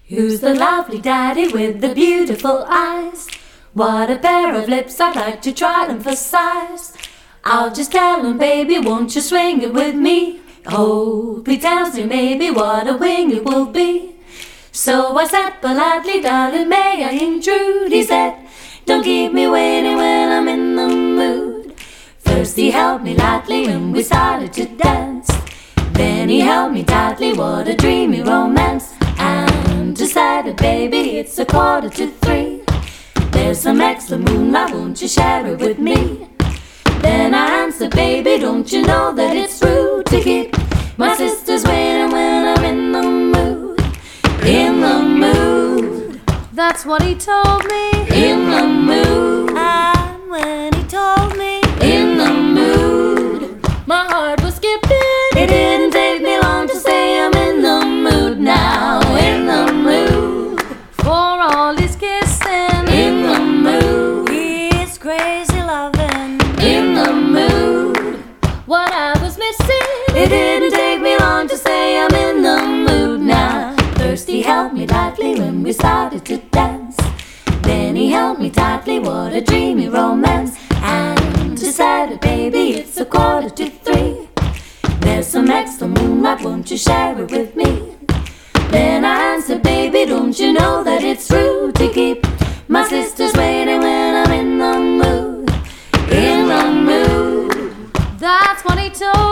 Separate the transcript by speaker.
Speaker 1: Who's the lovely daddy with the beautiful eyes? What a pair of lips, I'd like to try them for size. I'll just tell him, baby, won't you swing it with me? Hope he tells me maybe what a wing it will be. So I said politely, darling, may I intrude? He said, don't keep me waiting when I'm in the mood. First he held me lightly when we started to dance. Then he held me tightly, what a dreamy romance. And decided, baby, it's 2:45. There's some extra moonlight, won't you share it with me? Then I answered, baby, don't you know that it's rude to keep my sisters waiting when I'm in the mood? In the mood.
Speaker 2: That's what he told me.
Speaker 1: In the mood.
Speaker 2: And when he told me,
Speaker 1: In the mood.
Speaker 2: my heart was skipping.
Speaker 1: It didn't take me long to say I'm in the mood now. In the mood.
Speaker 2: For all his kissing,
Speaker 1: In the mood.
Speaker 2: his crazy loving,
Speaker 1: In the mood.
Speaker 2: what I was missing.
Speaker 1: It didn't take me long to say I'm in the mood now. First he held me lightly when we started to dance. Then he held me tightly, what a dreamy romance. And decided, baby, it's 2:45. There's some extra moonlight, won't you share it with me? Then I answered, baby, don't you know that it's rude to keep my sisters waiting when I'm in the mood? In the mood.
Speaker 2: That's what he told